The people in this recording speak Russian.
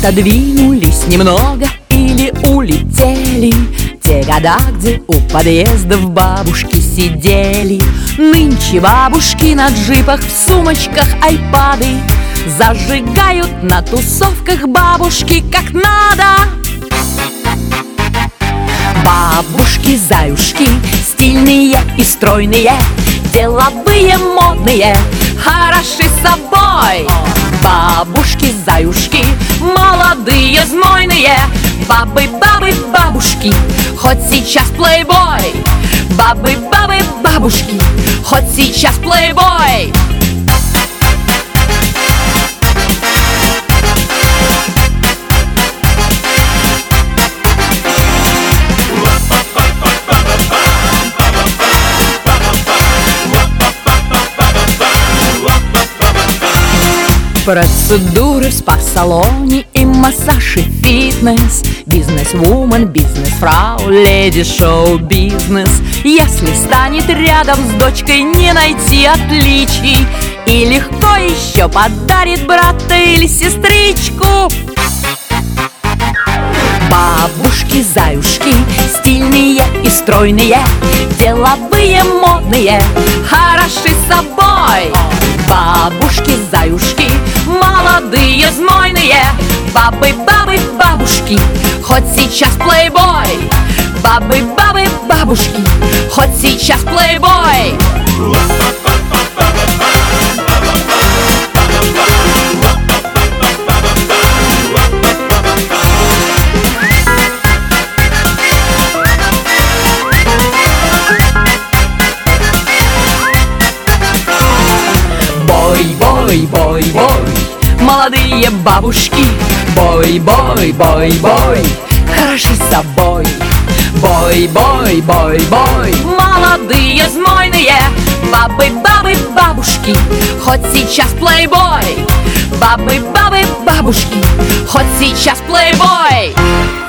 Отодвинулись немного или улетели те года, где у подъездов бабушки сидели. Нынче бабушки на джипах, в сумочках айпады, зажигают на тусовках бабушки как надо. Бабушки-заюшки, стильные и стройные, деловые, модные, хороши собой. Бабушки-заюшки, молодые, знойные, бабы-бабы-бабушки, хоть сейчас плейбой. Бабы-бабы-бабушки, хоть сейчас плейбой. Процедуры в спа-салоне и массаж и фитнес, бизнес-вумен, бизнес-фрау, леди шоу-бизнес. Если станет рядом с дочкой не найти отличий, и легко еще подарит брата или сестричку. Бабушки-заюшки, стильные и стройные, деловые, модные, хороши собой. Бабушки-заюшки, молодые, знойные, бабы-бабы-бабушки, хоть сейчас плейбой. Бабы-бабы-бабушки, хоть сейчас плейбой. Бой-бой-бой-бой, молодые бабушки, бой-бой-бой-бой, хороши собой. Бой-бой-бой-бой, молодые, знойные, бабы-бабы-бабушки, хоть сейчас плейбой. Бабы-бабы-бабушки, хоть сейчас плейбой.